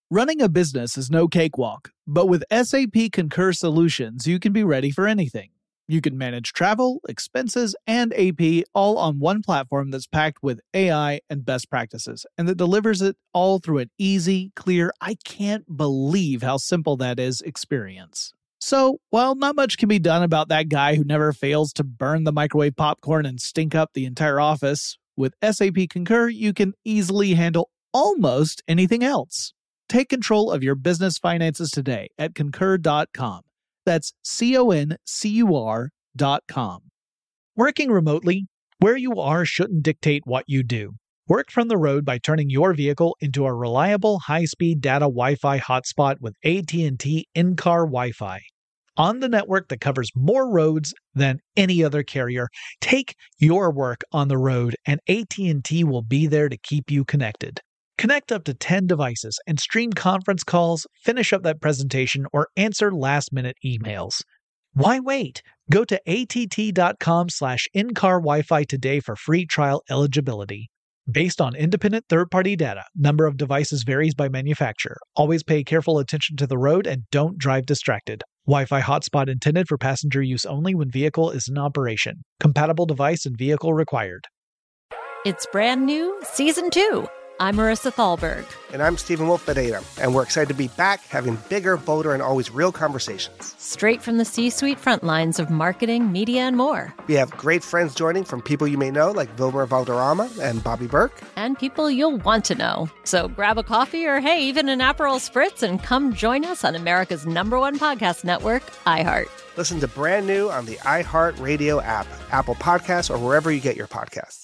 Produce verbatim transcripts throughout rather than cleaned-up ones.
Running a business is no cakewalk, but with S A P Concur Solutions, you can be ready for anything. You can manage travel, expenses, and A P all on one platform that's packed with A I and best practices, and that delivers it all through an easy, clear, I can't believe how simple that is experience. So, while not much can be done about that guy who never fails to burn the microwave popcorn and stink up the entire office, with S A P Concur, you can easily handle almost anything else. Take control of your business finances today at concur dot com. That's C O N C U R dot com. Working remotely, where you are shouldn't dictate what you do. Work from the road by turning your vehicle into a reliable high-speed data Wi-Fi hotspot with A T and T in-car Wi-Fi. On the network that covers more roads than any other carrier, take your work on the road and A T and T will be there to keep you connected. Connect up to ten devices and stream conference calls, finish up that presentation, or answer last-minute emails. Why wait? Go to A T T dot com slash in-car Wi-Fi today for free trial eligibility. Based on independent third-party data, number of devices varies by manufacturer. Always pay careful attention to the road and don't drive distracted. Wi-Fi hotspot intended for passenger use only when vehicle is in operation. Compatible device and vehicle required. It's brand new, season two. I'm Marissa Thalberg. And I'm Stephen Wolf Pereira, and we're excited to be back having bigger, bolder, and always real conversations. Straight from the C-suite front lines of marketing, media, and more. We have great friends joining from people you may know, like Wilmer Valderrama and Bobby Burke. And people you'll want to know. So grab a coffee or, hey, even an Aperol Spritz and come join us on America's number one podcast network, iHeart. Listen to Brand New on the iHeart Radio app, Apple Podcasts, or wherever you get your podcasts.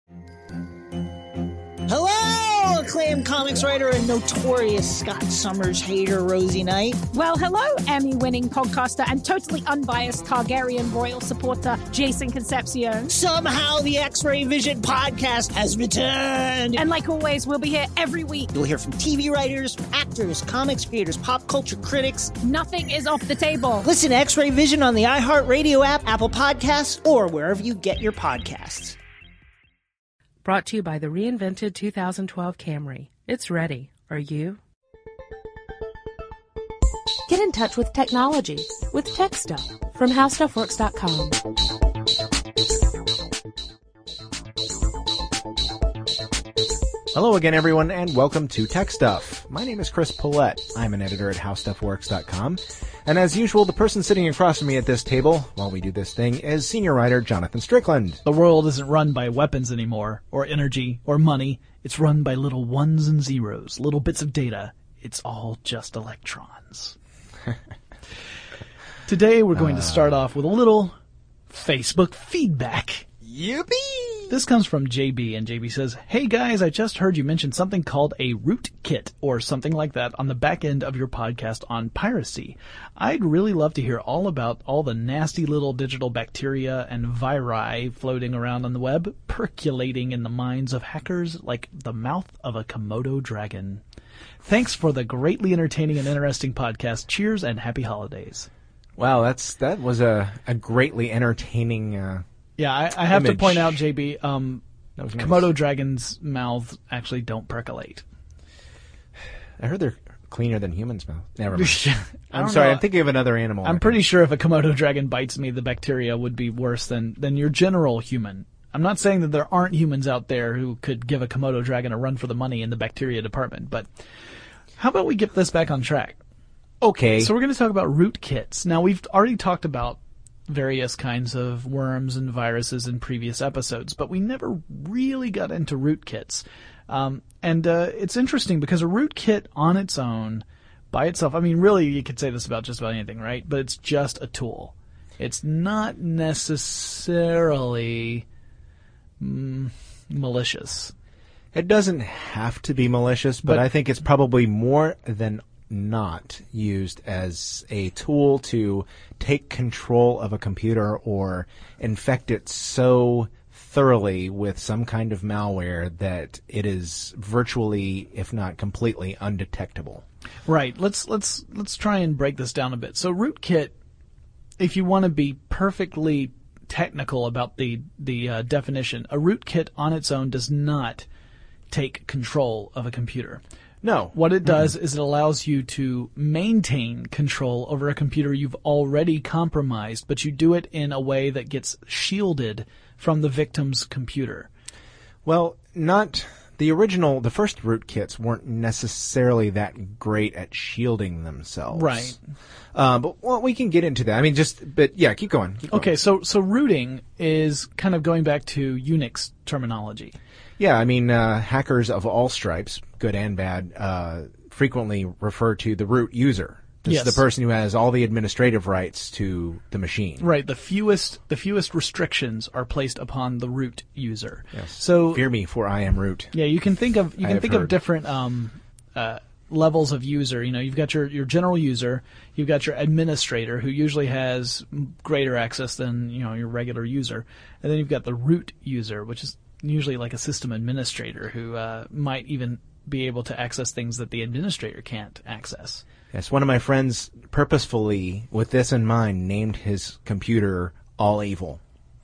Hello, acclaimed comics writer and notorious Scott Summers hater, Rosie Knight. Well, hello, Emmy-winning podcaster and totally unbiased Targaryen royal supporter, Jason Concepcion. Somehow the X-Ray Vision podcast has returned. And like always, we'll be here every week. You'll hear from T V writers, actors, comics creators, pop culture critics. Nothing is off the table. Listen to X-Ray Vision on the iHeart Radio app, Apple Podcasts, or wherever you get your podcasts. Brought to you by the reinvented two thousand twelve Camry. It's ready. Are you? Get in touch with technology with Tech Stuff from how stuff works dot com. Hello again, everyone, and welcome to Tech Stuff. My name is Chris Pollette. I'm an editor at how stuff works dot com. And as usual, the person sitting across from me at this table while we do this thing is senior writer Jonathan Strickland. The world isn't run by weapons anymore, or energy, or money. It's run by little ones and zeros, little bits of data. It's all just electrons. Today we're going uh, to start off with a little Facebook feedback. Yippee! This comes from J B, and J B says, "Hey guys, I just heard you mention something called a rootkit or something like that on the back end of your podcast on piracy. I'd really love to hear all about all the nasty little digital bacteria and viri floating around on the web, percolating in the minds of hackers like the mouth of a Komodo dragon. Thanks for the greatly entertaining and interesting podcast. Cheers and happy holidays." Wow, that's that was a, a greatly entertaining uh Yeah, I, I have image. to point out, J B, um, that was nice. Komodo dragons' mouths actually don't percolate. I heard they're cleaner than humans' mouths. Never mind. I I'm don't sorry, know. I'm thinking of another animal. I'm pretty sure if a Komodo dragon bites me, the bacteria would be worse than, than your general human. I'm not saying that there aren't humans out there who could give a Komodo dragon a run for the money in the bacteria department, but how about we get this back on track? Okay. So we're going to talk about rootkits. Now, we've already talked about various kinds of worms and viruses in previous episodes, but we never really got into rootkits. Um, and uh, it's interesting because a rootkit on its own, by itself, I mean, really, you could say this about just about anything, right? But it's just a tool. It's not necessarily mm, malicious. It doesn't have to be malicious, but, but I think it's probably more than not used as a tool to take control of a computer or infect it so thoroughly with some kind of malware that it is virtually, if not completely, undetectable. Right. Let's let's let's try and break this down a bit. So rootkit, if you want to be perfectly technical about the the uh, definition, a rootkit on its own does not take control of a computer. No. What it does mm-hmm. is it allows you to maintain control over a computer you've already compromised, but you do it in a way that gets shielded from the victim's computer. Well, not the original, the first rootkits weren't necessarily that great at shielding themselves. Right. Uh, but well, we can get into that. I mean, just, but yeah, keep going. Keep going. Okay, so so rooting is kind of going back to Unix terminology. Yeah, I mean, uh, hackers of all stripes, good and bad, uh, frequently refer to the root user. This yes. is the person who has all the administrative rights to the machine. Right. The fewest the fewest restrictions are placed upon the root user. Yes. So fear me, for I am root. Yeah, you can think of you I can have think heard. of different um, uh, levels of user. You know, you've got your, your general user, you've got your administrator, who usually has greater access than you know your regular user, and then you've got the root user, which is usually like a system administrator who uh, might even be able to access things that the administrator can't access. Yes, one of my friends purposefully, with this in mind, named his computer All Evil.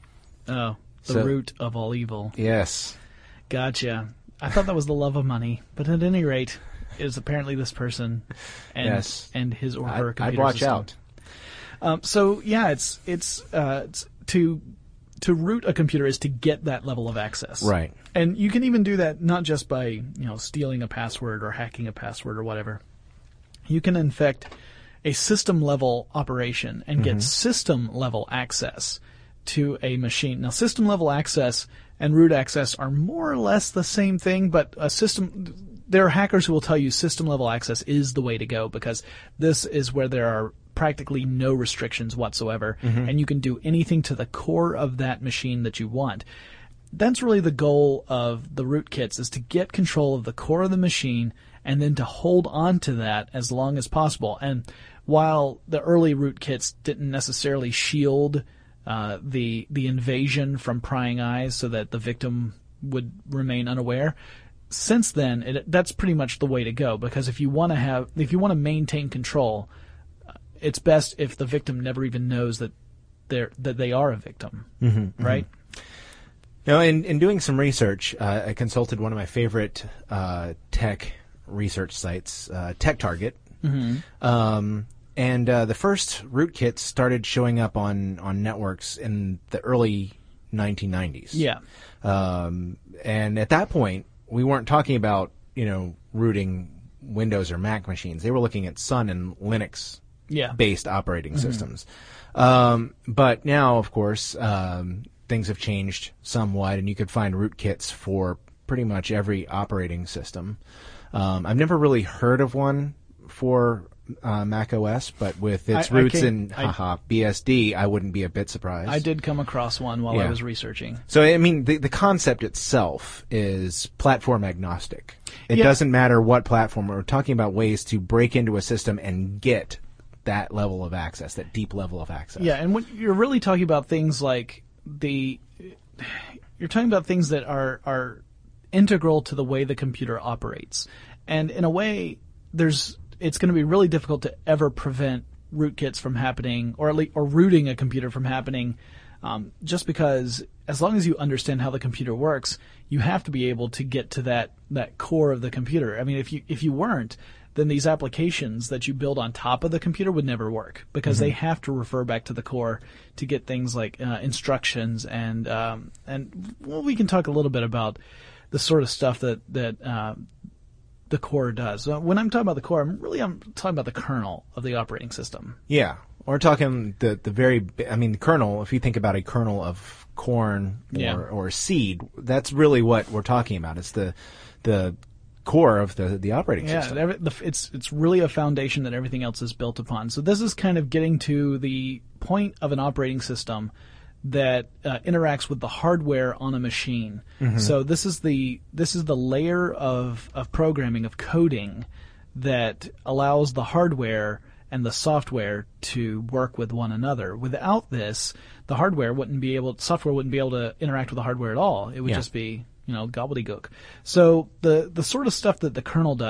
Oh, the So- root of all evil. Yes. Gotcha. I thought that was the love of money, but at any rate, it is apparently this person and Yes. and his or I- her I'd computer watch system. out. Um, so yeah, it's it's, uh, it's to to root a computer is to get that level of access. Right. And you can even do that not just by you know stealing a password or hacking a password or whatever. You can infect a system level operation and get system level access to a machine. Now, system level access and root access are more or less the same thing, but a system, there are hackers who will tell you system level access is the way to go because this is where there are practically no restrictions whatsoever, and you can do anything to the core of that machine that you want. That's really the goal of the rootkits, is to get control of the core of the machine and then to hold on to that as long as possible. And while the early rootkits didn't necessarily shield uh, the the invasion from prying eyes so that the victim would remain unaware, since then it, that's pretty much the way to go. Because if you want to have, if you want to maintain control, uh, it's best if the victim never even knows that they're that they are a victim, Mm-hmm, right? Now, in, in doing some research, uh, I consulted one of my favorite uh, tech research sites, uh, TechTarget. Mm-hmm. Um, and uh, the first rootkits started showing up on, on networks in the early nineteen nineties. Yeah. Um, and at that point, we weren't talking about, you know, rooting Windows or Mac machines. They were looking at Sun and Linux Yeah. based operating systems. Um, but now, of course, um, things have changed somewhat, and you could find rootkits for pretty much every operating system. Um, I've never really heard of one for uh, Mac O S, but with its I- I roots came- in I- haha, B S D, I wouldn't be a bit surprised. I did come across one while I Yeah. was researching. So, I mean, the, the concept itself is platform agnostic. It Yeah. doesn't matter what platform. We're talking about ways to break into a system and get that level of access, that deep level of access. Yeah, and when you're really talking about things like the, you're talking about things that are are integral to the way the computer operates, and in a way, there's it's going to be really difficult to ever prevent rootkits from happening, or at least, or rooting a computer from happening, um, just because as long as you understand how the computer works, you have to be able to get to that that core of the computer. I mean, if you if you weren't, then these applications that you build on top of the computer would never work because they have to refer back to the core to get things like uh, instructions and um, and well, we can talk a little bit about the sort of stuff that that uh, the core does. Uh, when I'm talking about the core, I'm really I'm talking about the kernel of the operating system. Yeah. We're talking the, the very, bi- I mean, the kernel, if you think about a kernel of corn or, Yeah. or seed, that's really what we're talking about. It's the the core of the, the operating Yeah, system. every, the, it's it's really a foundation that everything else is built upon. So this is kind of getting to the point of an operating system that uh, interacts with the hardware on a machine. So this is the this is the layer of of programming, of coding, that allows the hardware and the software to work with one another. Without this, the hardware wouldn't be able, software wouldn't be able to interact with the hardware at all. It would Yeah. just be, you know, gobbledygook. So the the sort of stuff that the kernel does,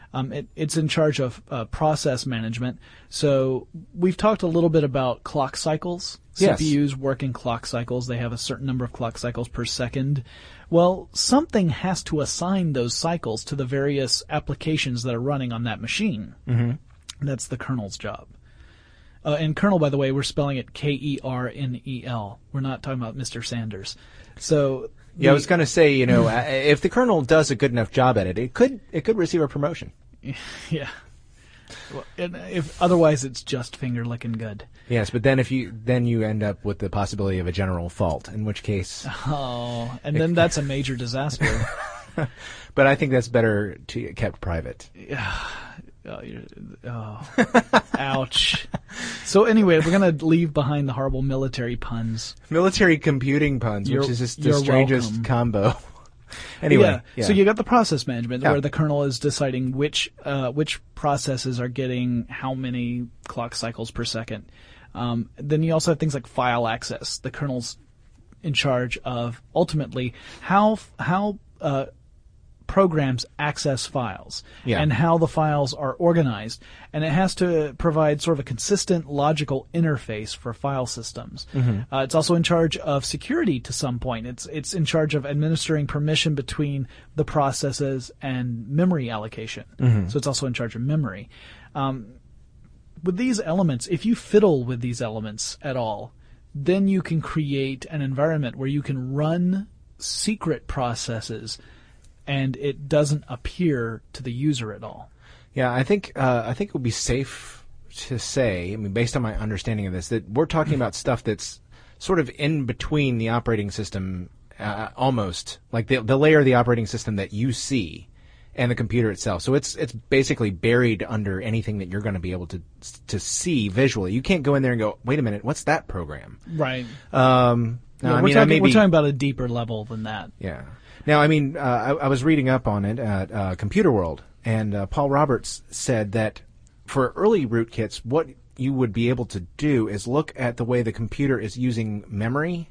Um, it, it's in charge of uh, process management. So we've talked a little bit about clock cycles. Yes. C P Us work in clock cycles. They have a certain number of clock cycles per second. Well, something has to assign those cycles to the various applications that are running on that machine. Mm-hmm. That's the kernel's job. Uh, and kernel, by the way, we're spelling it K E R N E L. We're not talking about Mister Sanders. So yeah, the, I was going to say, you know, if the kernel does a good enough job at it, it could it could receive a promotion. Yeah. Well, and if otherwise, it's just finger licking good. Yes, but then if you then you end up with the possibility of a general fault, in which case. Oh, and then that's a major disaster. But I think that's better to get kept private. Oh, you're, oh. Ouch. So anyway, we're going to leave behind the horrible military puns. Military computing puns, You're, which is just the you're strangest welcome. combo. Anyway, yeah. yeah. So you got the process management Yeah. where the kernel is deciding which uh, which processes are getting how many clock cycles per second. Um, then you also have things like file access. The kernel's in charge of ultimately how how uh, programs access files Yeah. and how the files are organized, and it has to provide sort of a consistent logical interface for file systems. Mm-hmm. Uh, it's also in charge of security to some point. It's it's in charge of administering permission between the processes and memory allocation. Mm-hmm. So it's also in charge of memory. Um, with these elements, if you fiddle with these elements at all, then you can create an environment where you can run secret processes and it doesn't appear to the user at all. Yeah, I think uh, I think it would be safe to say, I mean, based on my understanding of this, that we're talking about stuff that's sort of in between the operating system, uh, almost like the the layer of the operating system that you see and the computer itself. So it's it's basically buried under anything that you're going to be able to to see visually. You can't go in there and go, wait a minute, what's that program? Right. Um, Yeah, now, I we're, mean, I talking, may we're be- talking about a deeper level than that. Yeah. Now, I mean, uh, I, I was reading up on it at uh, Computer World, and uh, Paul Roberts said that for early rootkits, what you would be able to do is look at the way the computer is using memory,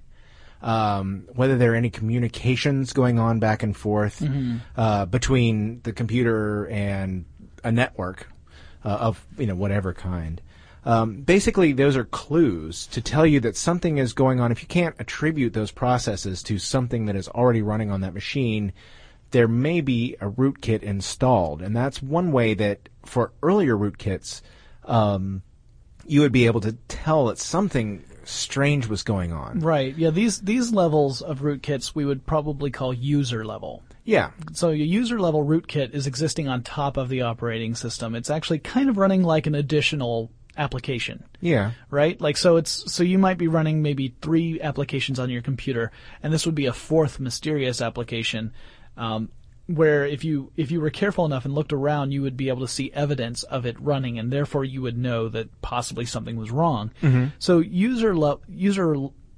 um, whether there are any communications going on back and forth Mm-hmm. uh, between the computer and a network uh, of you know whatever kind. Um, basically, those are clues to tell you that something is going on. If you can't attribute those processes to something that is already running on that machine, there may be a rootkit installed. And that's one way that for earlier rootkits, um, you would be able to tell that something strange was going on. Right. Yeah, these these levels of rootkits we would probably call user level. Yeah. So your user level rootkit is existing on top of the operating system. It's actually kind of running like an additional application. Yeah. Right? Like, so it's, so you might be running maybe three applications on your computer, and this would be a fourth mysterious application, um, where if you, if you were careful enough and looked around, you would be able to see evidence of it running, and therefore you would know that possibly something was wrong. Mm-hmm. So user le- user,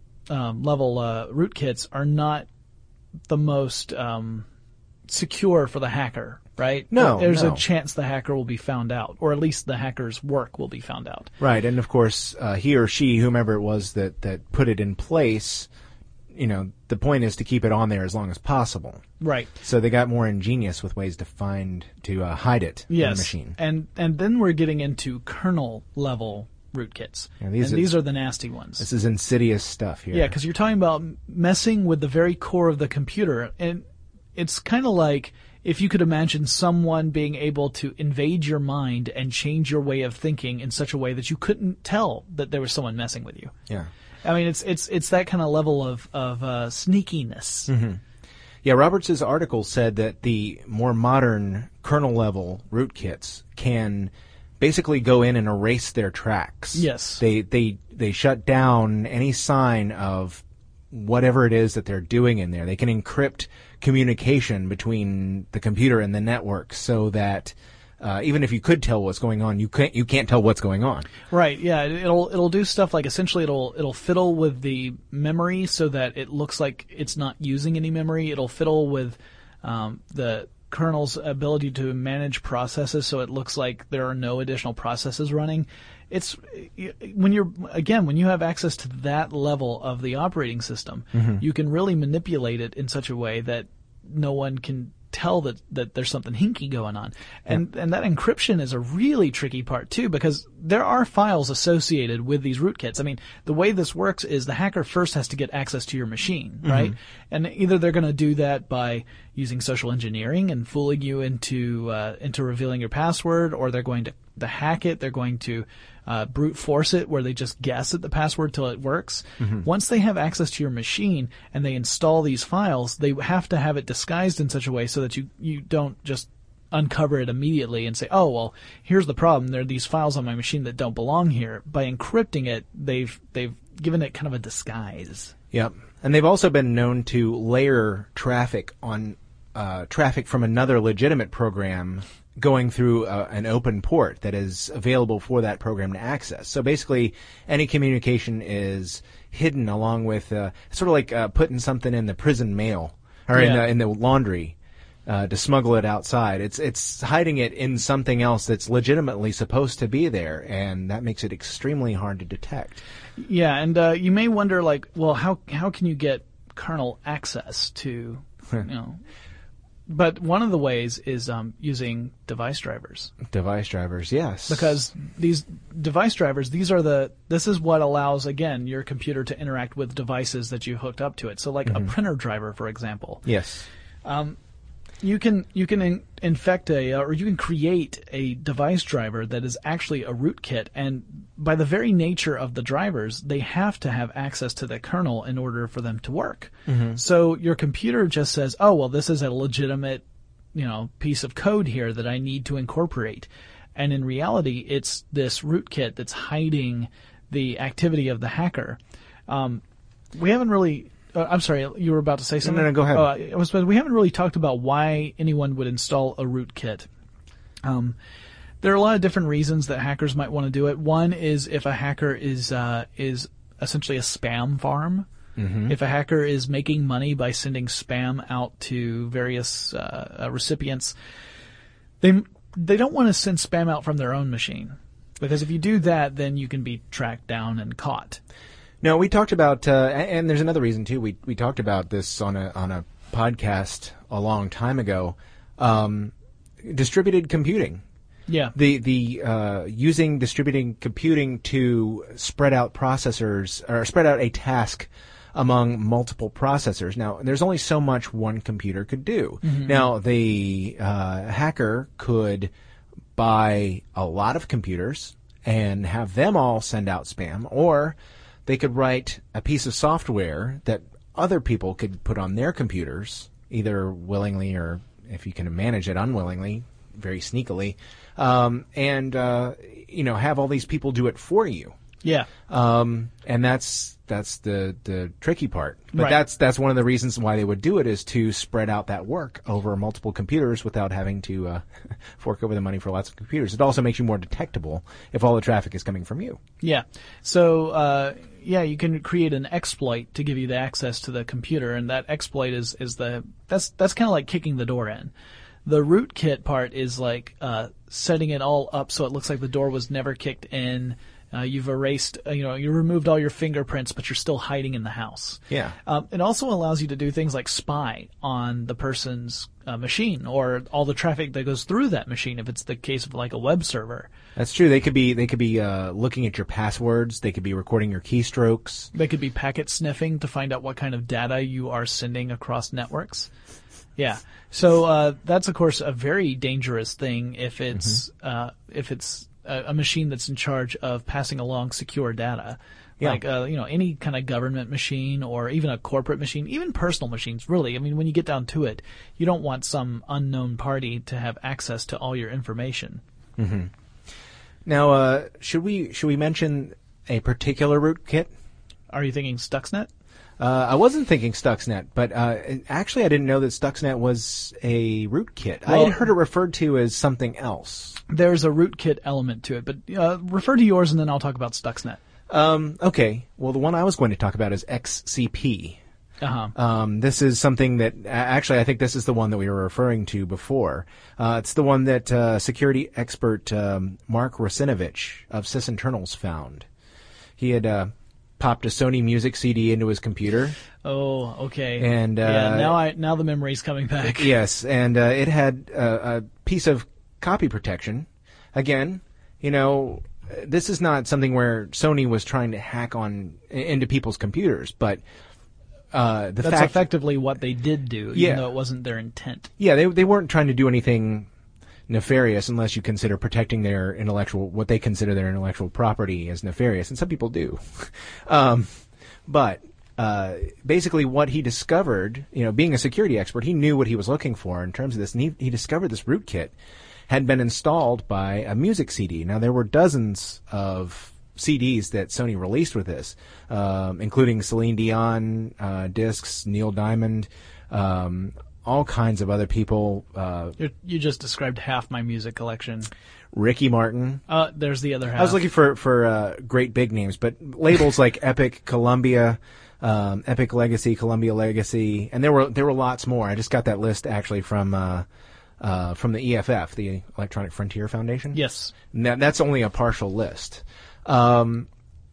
um, level, uh, rootkits are not the most, um, secure for the hacker. Right? No, There's no. a chance the hacker will be found out, or at least the hacker's work will be found out. Right, and of course, uh, he or she, whomever it was that, that put it in place, you know, the point is to keep it on there as long as possible. Right. So they got more ingenious with ways to find, to uh, hide it Yes. in the machine. And and then we're getting into kernel level rootkits. Yeah, these and are- these are the nasty ones. This is insidious stuff here. Yeah, because you're talking about messing with the very core of the computer. And it's kind of like if you could imagine someone being able to invade your mind and change your way of thinking in such a way that you couldn't tell that there was someone messing with you. Yeah. I mean, it's it's it's that kind of level of of uh, sneakiness. Mm-hmm. Yeah, Roberts' article said that the more modern kernel level rootkits can basically go in and erase their tracks. Yes. They they they shut down any sign of whatever it is that they're doing in there. They can encrypt communication between the computer and the network so that uh, even if you could tell what's going on, you can't you can't tell what's going on. Right. Yeah. It'll it'll do stuff like essentially it'll it'll fiddle with the memory so that it looks like it's not using any memory. It'll fiddle with um, the kernel's ability to manage processes so it looks like there are no additional processes running. It's when you're again when you have access to that level of the operating system, Mm-hmm. you can really manipulate it in such a way that no one can tell that, that there's something hinky going on. And and that encryption is a really tricky part too, because there are files associated with these rootkits. I mean, the way this works is the hacker first has to get access to your machine, right? Mm-hmm. And either they're going to do that by using social engineering and fooling you into uh, into revealing your password, or they're going to, to hack it. They're going to uh, brute force it, where they just guess at the password till it works. Mm-hmm. Once they have access to your machine and they install these files, they have to have it disguised in such a way so that you, you don't just uncover it immediately and say, oh, well, here's the problem. There are these files on my machine that don't belong here. By encrypting it, they've they've given it kind of a disguise. Yep. And they've also been known to layer traffic on uh, traffic from another legitimate program going through uh, an open port that is available for that program to access. So basically, any communication is hidden along with uh, sort of like uh, putting something in the prison mail or yeah. in, the, in the laundry uh, to smuggle it outside. It's it's hiding it in something else that's legitimately supposed to be there, and that makes it extremely hard to detect. Yeah, and uh, you may wonder, like, well, how how can you get kernel access to, you know? But one of the ways is um, using device drivers. Device drivers, yes. Because these device drivers, these are the, this is what allows, again, your computer to interact with devices that you hooked up to it. So like mm-hmm. a printer driver, for example. Yes. Um, you can you can in, infect a, or you can create a device driver that is actually a rootkit, and by the very nature of the drivers, they have to have access to the kernel in order for them to work. Mm-hmm. So your computer just says, oh, well, this is a legitimate, you know, piece of code here that I need to incorporate. And in reality, it's this rootkit that's hiding the activity of the hacker. Um, we haven't really... Uh, I'm sorry, you were about to say something? No, no, no, go ahead. Uh, I was, we haven't really talked about why anyone would install a rootkit. Um, there are a lot of different reasons that hackers might want to do it. One is if a hacker is uh, is essentially a spam farm. Mm-hmm. If a hacker is making money by sending spam out to various uh, uh, recipients, they they don't want to send spam out from their own machine, because if you do that, then you can be tracked down and caught. No, we talked about, uh, and there's another reason too. We we talked about this on a on a podcast a long time ago. Um, distributed computing. Yeah. The the uh, using distributed computing to spread out processors or spread out a task among multiple processors. Now, there's only so much one computer could do. Mm-hmm. Now, the uh, hacker could buy a lot of computers and have them all send out spam, or they could write a piece of software that other people could put on their computers, either willingly or, if you can manage it, unwillingly, very sneakily, um, and uh, you know, have all these people do it for you. Yeah. Um, and that's that's the the tricky part. But right. that's that's one of the reasons why they would do it, is to spread out that work over multiple computers without having to uh, fork over the money for lots of computers. It also makes you more detectable if all the traffic is coming from you. Yeah. So uh, yeah, you can create an exploit to give you the access to the computer, and that exploit is is the that's that's kind of like kicking the door in. The rootkit part is like uh, setting it all up so it looks like the door was never kicked in. Uh, you've erased, uh, you know, you removed all your fingerprints, but you're still hiding in the house. Yeah. Um, it also allows you to do things like spy on the person's uh, machine, or all the traffic that goes through that machine, if it's the case of like a web server. That's true. They could be they could be uh, looking at your passwords. They could be recording your keystrokes. They could be packet sniffing to find out what kind of data you are sending across networks. Yeah. So uh, that's of course a very dangerous thing if it's mm-hmm. uh, if it's a, a machine that's in charge of passing along secure data. Yeah. Like, uh, you know, any kind of government machine, or even a corporate machine, even personal machines, really. I mean, when you get down to it, you don't want some unknown party to have access to all your information. Mm-hmm. Now, uh, should we should we mention a particular rootkit? Are you thinking Stuxnet? Uh, I wasn't thinking Stuxnet, but uh, actually I didn't know that Stuxnet was a rootkit. Well, I had heard it referred to as something else. There's a rootkit element to it, but uh, refer to yours and then I'll talk about Stuxnet. Um, okay. Well, the one I was going to talk about is X C P. Uh-huh. Um, this is something that, actually, I think this is the one that we were referring to before. Uh, it's the one that uh, security expert um, Mark Russinovich of Sysinternals found. He had uh, popped a Sony Music C D into his computer. Oh, okay. And uh, yeah, now I now the memory's coming back. Yes, and uh, it had a, a piece of copy protection. Again, you know, this is not something where Sony was trying to hack on into people's computers, but uh, the That's fact effectively what they did do, even Yeah. though it wasn't their intent. Yeah, they they weren't trying to do anything nefarious unless you consider protecting their intellectual, what they consider their intellectual property as nefarious, and some people do. um, but uh, basically what he discovered, you know, being a security expert, he knew what he was looking for in terms of this, and he, he discovered this rootkit had been installed by a music C D. Now, there were dozens of C Ds that Sony released with this, um, including Celine Dion uh, discs, Neil Diamond, um, all kinds of other people. Uh, You're, you just described half my music collection. Ricky Martin. Uh, there's the other half. I was looking for for uh, great big names, but labels like Epic, Columbia, um, Epic Legacy, Columbia Legacy, and there were there were lots more. I just got that list actually from uh, uh, from the E F F, the Electronic Frontier Foundation. Yes, and that, that's only a partial list. Um,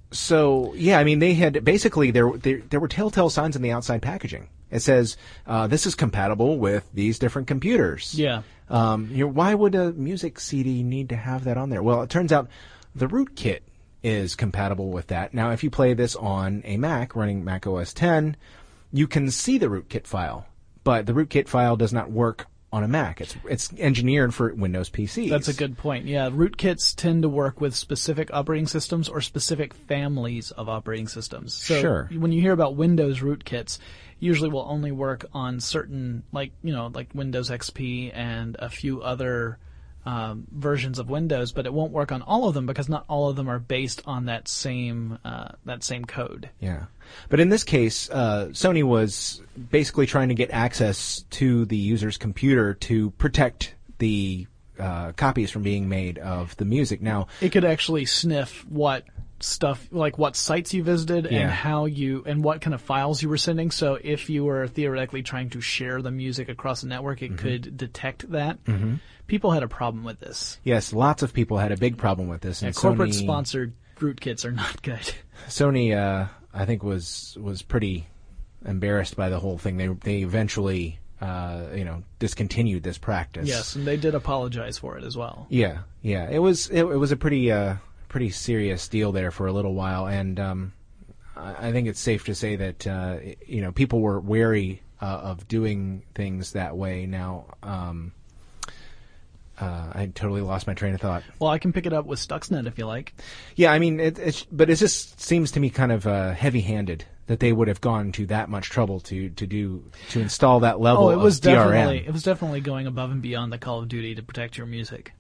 so yeah, I mean, they had basically there there, there were telltale signs in the outside packaging. It says, uh, this is compatible with these different computers. Yeah. Um, you know, why would a music C D need to have that on there? Well, it turns out the rootkit is compatible with that. Now, if you play this on a Mac running Mac O S ten, you can see the rootkit file, but the rootkit file does not work on a Mac. It's it's engineered for Windows P Cs. That's a good point. Yeah, rootkits tend to work with specific operating systems or specific families of operating systems. So Sure. when you hear about Windows rootkits, usually will only work on certain, like, you know, like Windows X P and a few other um, versions of Windows, but it won't work on all of them because not all of them are based on that same uh, that same code. Yeah. But in this case, uh, Sony was basically trying to get access to the user's computer to protect the uh, copies from being made of the music. Now, It could actually sniff what stuff, like what sites you visited Yeah. and how you, and what kind of files you were sending. So if you were theoretically trying to share the music across the network, it could detect that. Mm-hmm. People had a problem with this. yes, lots of people had a big problem with this. Yeah, And corporate Sony, sponsored rootkits are not good. Sony, uh, I think, was was pretty embarrassed by the whole thing. They they eventually, uh, you know, discontinued this practice. Yes, and they did apologize for it as well. Yeah, yeah. It was it, it was a pretty uh, pretty serious deal there for a little while, and um, I, I think it's safe to say that uh, you know, people were wary uh, of doing things that way. Now, um, uh, I totally lost my train of thought. Well, I can pick it up with Stuxnet if you like. Yeah, I mean, it, it's but it just seems to me kind of uh, heavy-handed that they would have gone to that much trouble to to do to install that level Oh, it was of D R M. definitely it was definitely going above and beyond the Call of Duty to protect your music.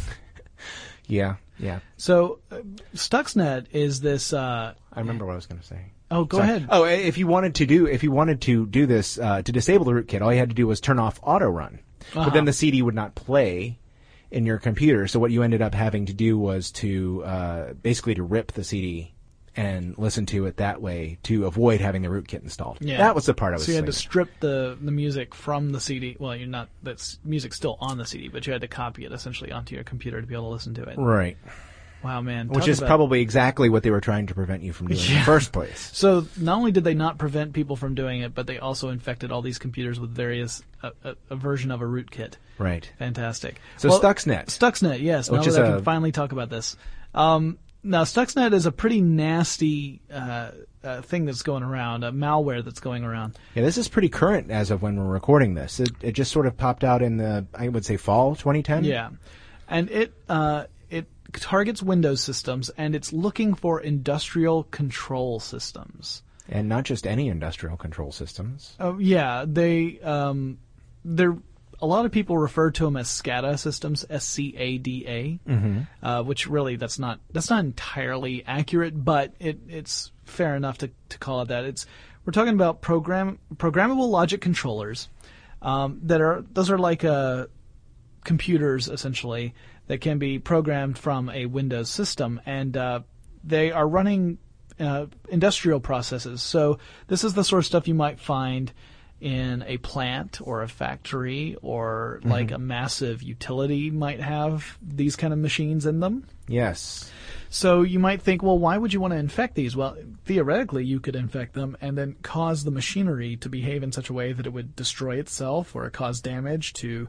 Yeah, yeah. So, uh, Stuxnet is this. Uh, I remember what I was going to say. oh, go Sorry. ahead. Oh, if you wanted to do if you wanted to do this uh, to disable the rootkit, all you had to do was turn off auto run. Uh-huh. But then the C D would not play in your computer. So what you ended up having to do was to uh, basically to rip the C D and listen to it that way to avoid having the rootkit installed. Yeah. That was the part I was So you had to saying. strip the, the music from the C D. Well, you're not. That's music still on the C D, but you had to copy it essentially onto your computer to be able to listen to it. Right. Wow, man. Which talk is about- probably exactly what they were trying to prevent you from doing in the Yeah. first place. So not only did they not prevent people from doing it, but they also infected all these computers with various uh, a, a version of a rootkit. Right. Fantastic. So Well, Stuxnet. Stuxnet, yes. Now Which that is I a- can finally talk about this. Um, now, Stuxnet is a pretty nasty uh, uh, thing that's going around, a malware that's going around. Yeah, this is pretty current as of when we're recording this. It, it just sort of popped out in the, I would say, fall twenty ten. Yeah, and it uh, it targets Windows systems, and it's looking for industrial control systems. And not just any industrial control systems. Oh yeah, they um, they're a lot of people refer to them as SCADA systems, S C A D A, Mm-hmm. uh, which really that's not that's not entirely accurate, but it it's fair enough to to call it that. It's we're talking about program programmable logic controllers um, that are those are like uh, computers essentially that can be programmed from a Windows system, and uh, they are running uh, industrial processes. So this is the sort of stuff you might find in a plant or a factory, or like a massive utility might have these kind of machines in them. Yes. So you might think, well, why would you want to infect these? Well, theoretically, you could infect them and then cause the machinery to behave in such a way that it would destroy itself or cause damage to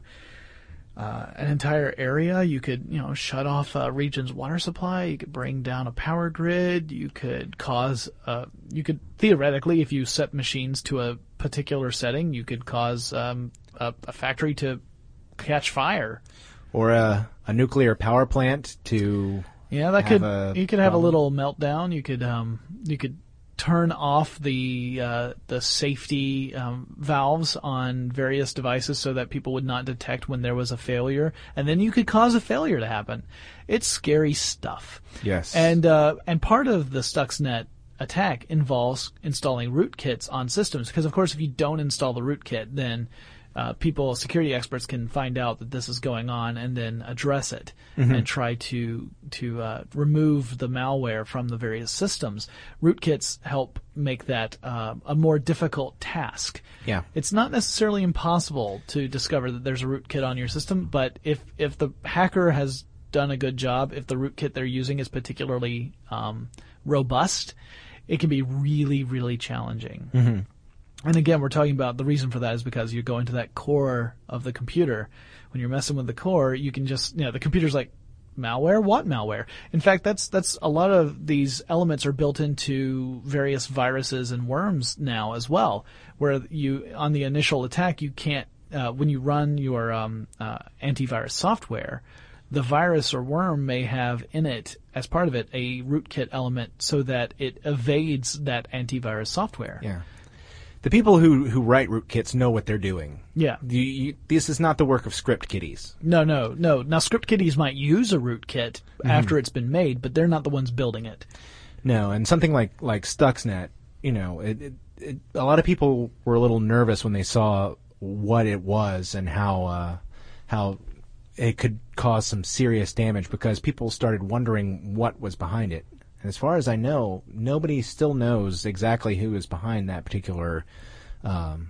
uh, an entire area. You could, you know, shut off a region's water supply. You could bring down a power grid. You could cause, uh, you could theoretically, if you set machines to a particular setting, you could cause um, a, a factory to catch fire. Or a, a nuclear power plant to... Yeah, that could a you could have problem. a little meltdown. You could um you could turn off the uh, the safety um, valves on various devices so that people would not detect when there was a failure, and then you could cause a failure to happen. It's scary stuff. Yes. And uh, and part of the Stuxnet attack involves installing rootkits on systems, because of course if you don't install the rootkit, then Uh, people, security experts can find out that this is going on and then address it Mm-hmm. and try to to uh, remove the malware from the various systems. Rootkits help make that uh, a more difficult task. Yeah. It's not necessarily impossible to discover that there's a rootkit on your system, but if if the hacker has done a good job, if the rootkit they're using is particularly um, robust, it can be really, really challenging. Mm-hmm. And again, we're talking about the reason for that is because you go into that core of the computer. When you're messing with the core, you can just, you know, the computer's like, malware? What malware? In fact, that's that's a lot of these elements are built into various viruses and worms now as well, where you, on the initial attack, you can't, uh, when you run your um, uh, antivirus software, the virus or worm may have in it, as part of it, a rootkit element so that it evades that antivirus software. Yeah. The people who, who write rootkits know what they're doing. Yeah. You, you, this is not the work of script kiddies. No, no, no. Now, script kiddies might use a rootkit mm-hmm. after it's been made, but they're not the ones building it. No, and something like, like Stuxnet, you know, it, it, it, a lot of people were a little nervous when they saw what it was and how uh, how it could cause some serious damage, because people started wondering what was behind it. And as far as I know, nobody still knows exactly who is behind that particular um,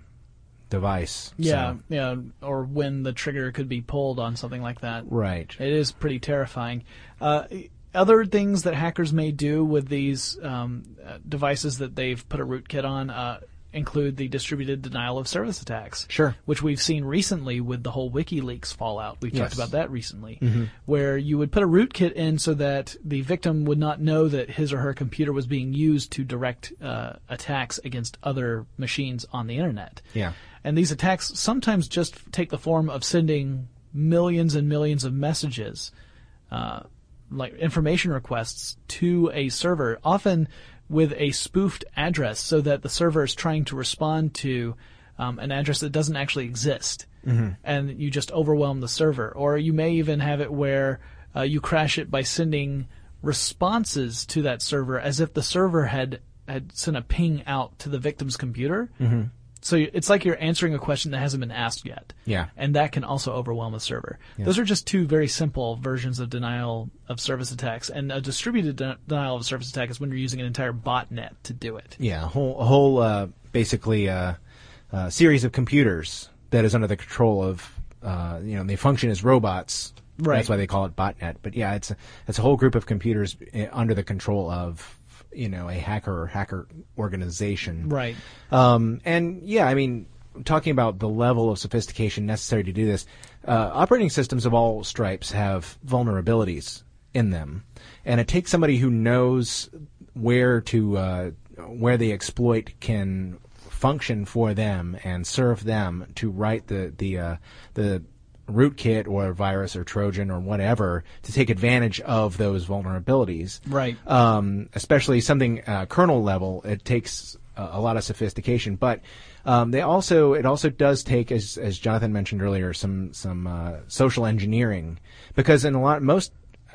device. Yeah, so. yeah, or when the trigger could be pulled on something like that. Right. It is pretty terrifying. Uh, other things that hackers may do with these um, uh, devices that they've put a rootkit on uh, include the distributed denial of service attacks. Sure. Which we've seen recently with the whole WikiLeaks fallout. We've yes. talked about that recently. Mm-hmm. Where you would put a rootkit in so that the victim would not know that his or her computer was being used to direct uh, attacks against other machines on the internet. Yeah. And these attacks sometimes just take the form of sending millions and millions of messages, uh, like information requests, to a server, often with a spoofed address, so that the server is trying to respond to um, an address that doesn't actually exist. Mm-hmm. And you just overwhelm the server. Or you may even have it where uh, you crash it by sending responses to that server as if the server had, had sent a ping out to the victim's computer. Mm-hmm. So it's like you're answering a question that hasn't been asked yet. Yeah. And that can also overwhelm the server. Yeah. Those are just two very simple versions of denial of service attacks. And a distributed de- denial of service attack is when you're using an entire botnet to do it. Yeah, a whole, a whole uh, basically uh, uh, series of computers that is under the control of, uh, you know, they function as robots. Right. That's why they call it botnet. But yeah, it's a, it's a whole group of computers under the control of, you know, a hacker or hacker organization. Right. Um, and yeah, I mean, talking about the level of sophistication necessary to do this, uh, operating systems of all stripes have vulnerabilities in them, and it takes somebody who knows where to uh, where the exploit can function for them and serve them to write the the uh, the rootkit or virus or Trojan or whatever to take advantage of those vulnerabilities. Right. Um, especially something uh, kernel level, it takes uh, a lot of sophistication. But um, they also it also does take, as as Jonathan mentioned earlier, some some uh, social engineering, because in a lot most,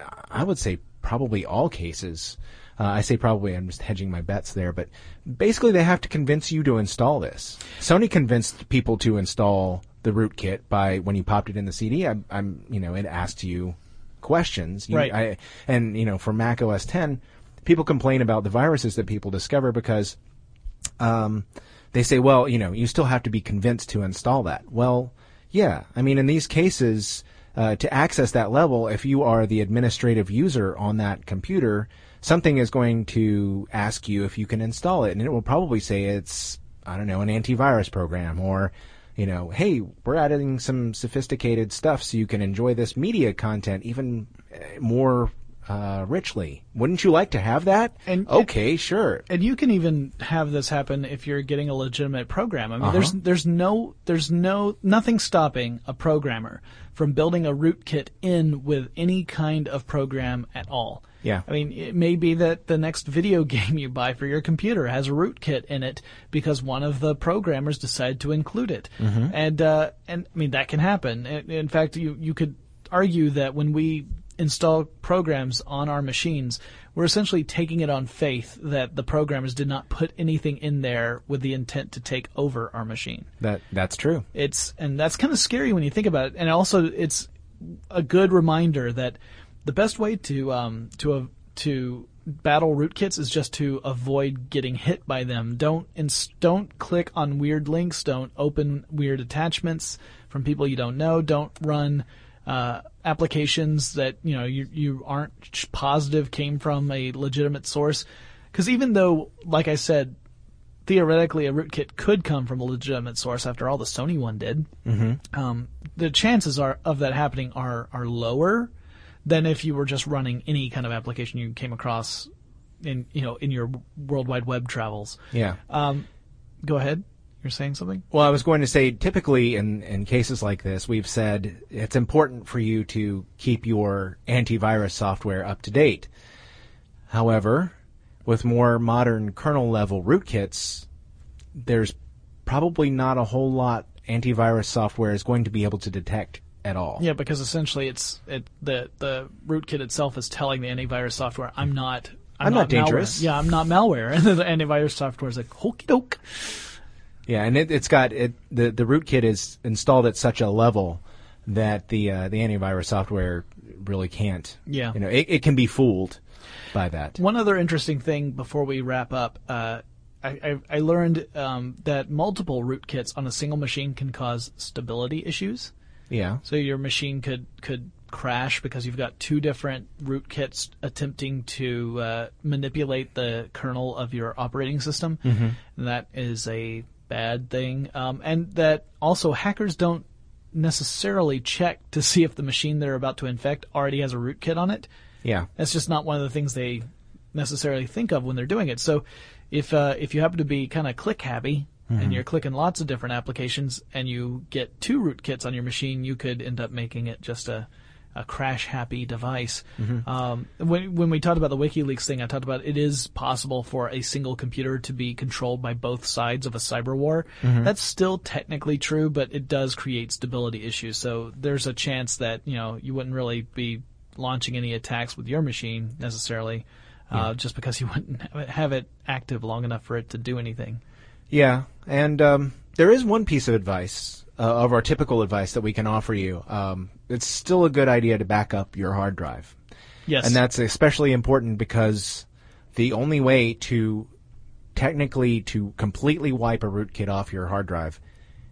I would say probably all cases. Uh, I say probably, I'm just hedging my bets there, but basically they have to convince you to install this. Sony convinced people to install the rootkit by, when you popped it in the C D, I'm, I'm you know, it asked you questions. You, right. I, and, you know, for Mac O S ten, people complain about the viruses that people discover because um, they say, well, you know, you still have to be convinced to install that. Well, yeah. I mean, in these cases, uh, to access that level, if you are the administrative user on that computer, something is going to ask you if you can install it, and it will probably say it's, I don't know, an antivirus program, or, you know, hey, we're adding some sophisticated stuff so you can enjoy this media content even more uh, richly. Wouldn't you like to have that? And okay, sure. And you can even have this happen if you're getting a legitimate program. I mean, Uh-huh. there's there's no there's no nothing stopping a programmer from building a rootkit in with any kind of program at all. Yeah. I mean, it may be that the next video game you buy for your computer has a rootkit in it because one of the programmers decided to include it. Mm-hmm. And uh, and I mean, that can happen. In in fact, you you could argue that when we install programs on our machines, we're essentially taking it on faith that the programmers did not put anything in there with the intent to take over our machine. That that's true. It's and that's kind of scary when you think about it. And also, it's a good reminder that the best way to um, to uh, to battle rootkits is just to avoid getting hit by them. Don't ins- don't click on weird links. Don't open weird attachments from people you don't know. Don't run uh, applications that you know you you aren't positive came from a legitimate source. Because even though, like I said, theoretically a rootkit could come from a legitimate source. After all, the Sony one did. Mm-hmm. Um, the chances are of that happening are are lower than if you were just running any kind of application you came across in you know in your World Wide Web travels. Yeah. Um, go ahead. You're saying something? Well, I was going to say, typically in, in cases like this, we've said it's important for you to keep your antivirus software up to date. However, with more modern kernel-level rootkits, there's probably not a whole lot antivirus software is going to be able to detect at all. Yeah, because essentially it's it the the rootkit itself is telling the antivirus software, I'm not I'm, I'm not, not dangerous. Malware. Yeah, I'm not malware. And the antivirus software is like, hokey doke. Yeah, and it, it's got it. The the rootkit is installed at such a level that the uh, the antivirus software really can't. Yeah. You know, it, it can be fooled by that. One other interesting thing before we wrap up, uh, I, I, I learned um, that multiple rootkits on a single machine can cause stability issues. Yeah. So your machine could could crash because you've got two different rootkits attempting to uh, manipulate the kernel of your operating system. Mm-hmm. And that is a bad thing. Um, and that also hackers don't necessarily check to see if the machine they're about to infect already has a rootkit on it. Yeah. That's just not one of the things they necessarily think of when they're doing it. So if uh, if you happen to be kind of click happy, Mm-hmm. and you're clicking lots of different applications, and you get two rootkits on your machine, you could end up making it just a, a crash-happy device. Mm-hmm. Um, when, when we talked about the WikiLeaks thing, I talked about it is possible for a single computer to be controlled by both sides of a cyber war. Mm-hmm. That's still technically true, but it does create stability issues. So there's a chance that you know you wouldn't really be launching any attacks with your machine necessarily, uh, Yeah. just because you wouldn't have it active long enough for it to do anything. Yeah, and um, there is one piece of advice, uh, of our typical advice that we can offer you. Um, it's still a good idea to back up your hard drive. Yes. And that's especially important because the only way to technically to completely wipe a rootkit off your hard drive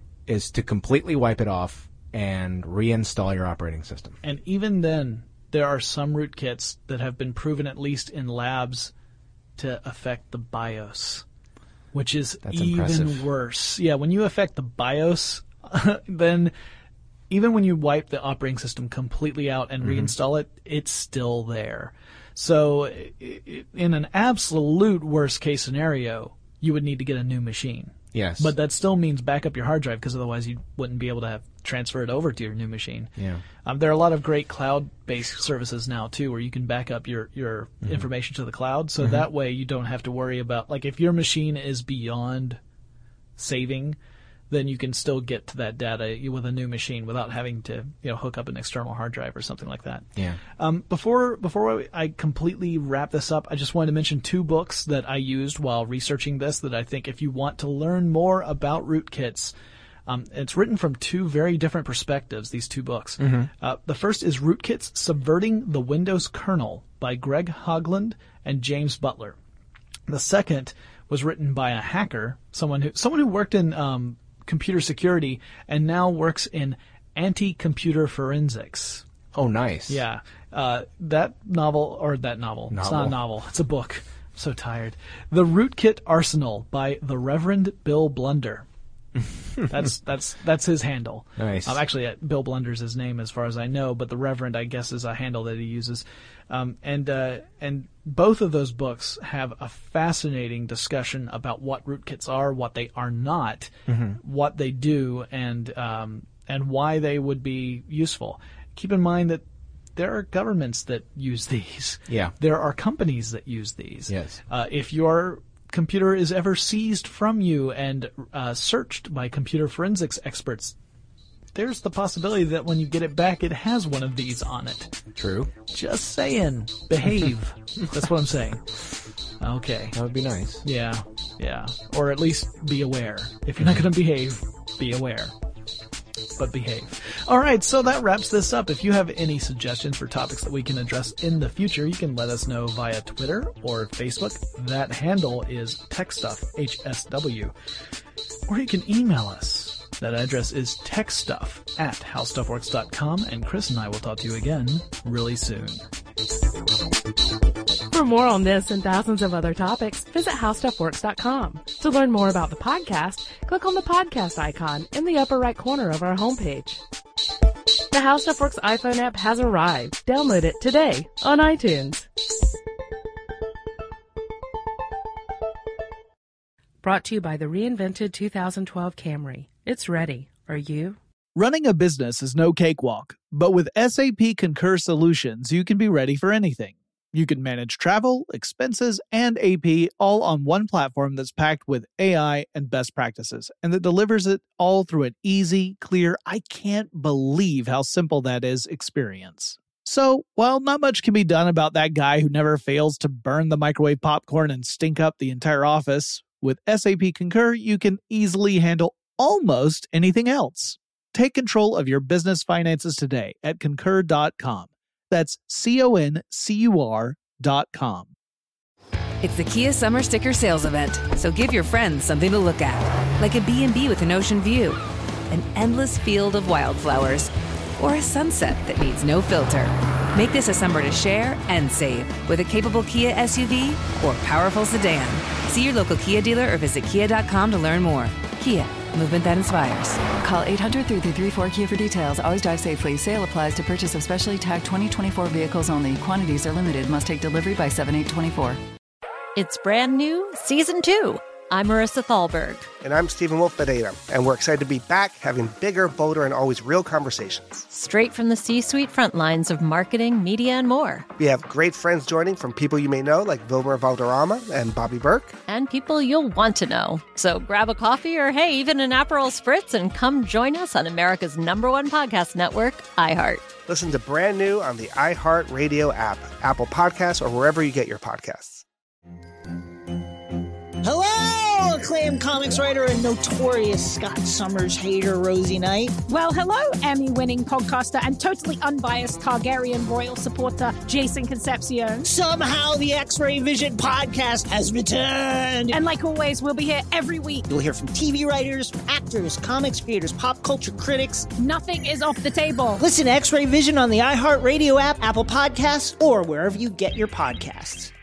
is to completely wipe it off and reinstall your operating system. And even then, there are some rootkits that have been proven, at least in labs, to affect the BIOS. Which is That's even impressive. worse. Yeah, when you affect the BIOS, then even when you wipe the operating system completely out and Mm-hmm. reinstall it, it's still there. So i- i- in an absolute worst case scenario, you would need to get a new machine. Yes. But that still means back up your hard drive because otherwise you wouldn't be able to have transfer it over to your new machine. Yeah. Um, there are a lot of great cloud-based services now too, where you can back up your your Mm-hmm. information to the cloud, so that way you don't have to worry about like if your machine is beyond saving, then you can still get to that data with a new machine without having to you know hook up an external hard drive or something like that. Yeah. Um, before before I completely wrap this up, I just wanted to mention two books that I used while researching this that I think if you want to learn more about rootkits, um, it's written from two very different perspectives, these two books. Mm-hmm. Uh, the first is Rootkits Subverting the Windows Kernel by Greg Hogland and James Butler. The second was written by a hacker, someone who someone who worked in um, computer security and now works in Anti-Computer Forensics. Oh, nice. Yeah. Uh, that novel, or that novel, novel. It's not a novel, it's a book. I'm so tired. The Rootkit Arsenal by the Reverend Bill Blunder. that's that's that's his handle. Nice. Um, actually, uh, Bill Blunder's his name as far as I know, but the Reverend, I guess, is a handle that he uses. Um, and uh, and both of those books have a fascinating discussion about what rootkits are, what they are not, mm-hmm. what they do, and um, and why they would be useful. Keep in mind that there are governments that use these. Yeah. There are companies that use these. Yes. Uh, if your computer is ever seized from you and uh, searched by computer forensics experts, there's the possibility that when you get it back, it has one of these on it. True. Just saying. Behave. That's what I'm saying. Okay. That would be nice. Yeah. Yeah. Or at least be aware. If you're not going to behave, be aware. But behave. All right, so that wraps this up. If you have any suggestions for topics that we can address in the future, you can let us know via Twitter or Facebook. That handle is TechStuff, H S W. Or you can email us. That address is techstuff at howstuffworks dot com, and Chris and I will talk to you again really soon. For more on this and thousands of other topics, visit how stuff works dot com. To learn more about the podcast, click on the podcast icon in the upper right corner of our homepage. The HowStuffWorks iPhone app has arrived. Download it today on iTunes. Brought to you by the reinvented two thousand twelve Camry. It's ready. Are you? Running a business is no cakewalk, but with S A P Concur Solutions, you can be ready for anything. You can manage travel, expenses, and A P all on one platform that's packed with A I and best practices, and that delivers it all through an easy, clear, I can't believe how simple that is experience. So, while not much can be done about that guy who never fails to burn the microwave popcorn and stink up the entire office, with S A P Concur, you can easily handle almost anything else. Take control of your business finances today at concur dot com. That's C O N C U R dot com. It's the Kia Summer Sticker Sales Event, so give your friends something to look at, like a B and B with an ocean view, an endless field of wildflowers, or a sunset that needs no filter. Make this a summer to share and save with a capable Kia S U V or powerful sedan. See your local Kia dealer or visit kia dot com to learn more. Kia, movement that inspires. Call eight hundred, three three three, four Kia for details. Always drive safely. Sale applies to purchase of specially tagged twenty twenty-four vehicles only. Quantities are limited. Must take delivery by seven eight twenty-four. It's brand new, season two. I'm Marissa Thalberg. And I'm Stephen Wolf Bedeta, and we're excited to be back having bigger, bolder, and always real conversations. Straight from the C-suite front lines of marketing, media, and more. We have great friends joining from people you may know, like Wilmer Valderrama and Bobby Burke. And people you'll want to know. So grab a coffee or, hey, even an Aperol Spritz and come join us on America's number one podcast network, iHeart. Listen to brand new on the iHeart Radio app, Apple Podcasts, or wherever you get your podcasts. Hello, acclaimed comics writer and notorious Scott Summers hater, Rosie Knight. Well, hello, Emmy-winning podcaster and totally unbiased Targaryen royal supporter, Jason Concepcion. Somehow the X-Ray Vision podcast has returned. And like always, we'll be here every week. You'll hear from T V writers, actors, comics creators, pop culture critics. Nothing is off the table. Listen to X-Ray Vision on the iHeartRadio app, Apple Podcasts, or wherever you get your podcasts.